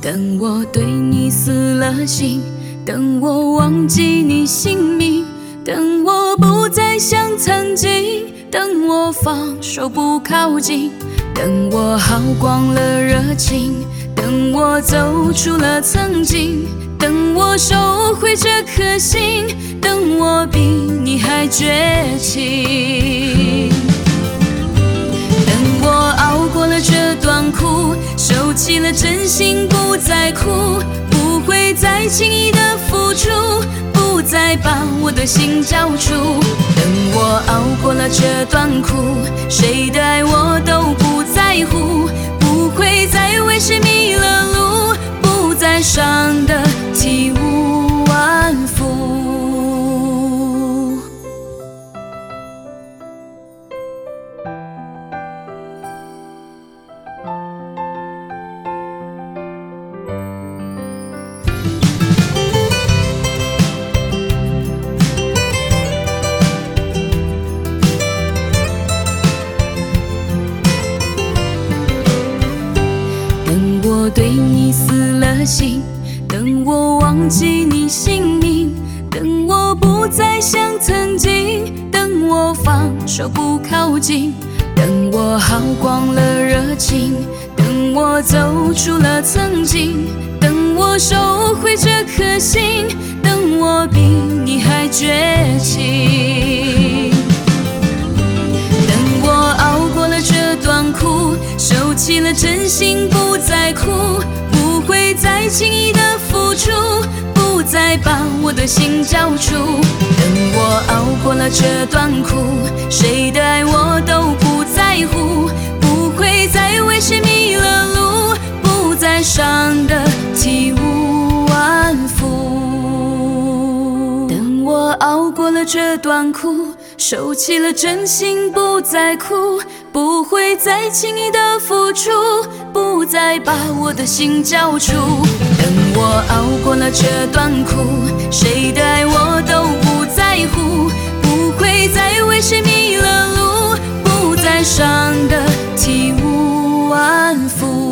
等我对你死了心，等我忘记你姓名，等我不再像曾经，等我放手不靠近，等我耗光了热情，等我走出了曾经，等我收回这颗心，等我比你还绝情。等我熬过了这段苦，收起了真心，不再哭，不会再轻易的付出，不再把我的心交出。等我熬过了这段苦，谁的爱我都不在乎，不会再为谁迷了路，不再伤得体无完肤。等我对你死了心，等我忘记你姓名，等我不再像曾经，等我放手不靠近，等我耗光了热情，等我走出了曾经，等我收回这颗心，等我比你还绝情。等我熬过了这段苦，收起了真心，不再哭，不会再轻易的付出，不再把我的心交出。等我熬过了这段苦，谁的爱我都不在乎，不会再为谁迷了路，不再伤得体无完肤。等我熬过了这段苦，收起了真心，不再哭，不会再轻易的付出，不再把我的心交出。等我熬过了这段苦，谁的爱我都不在乎，不会再为谁迷了路，不再伤得体无完肤。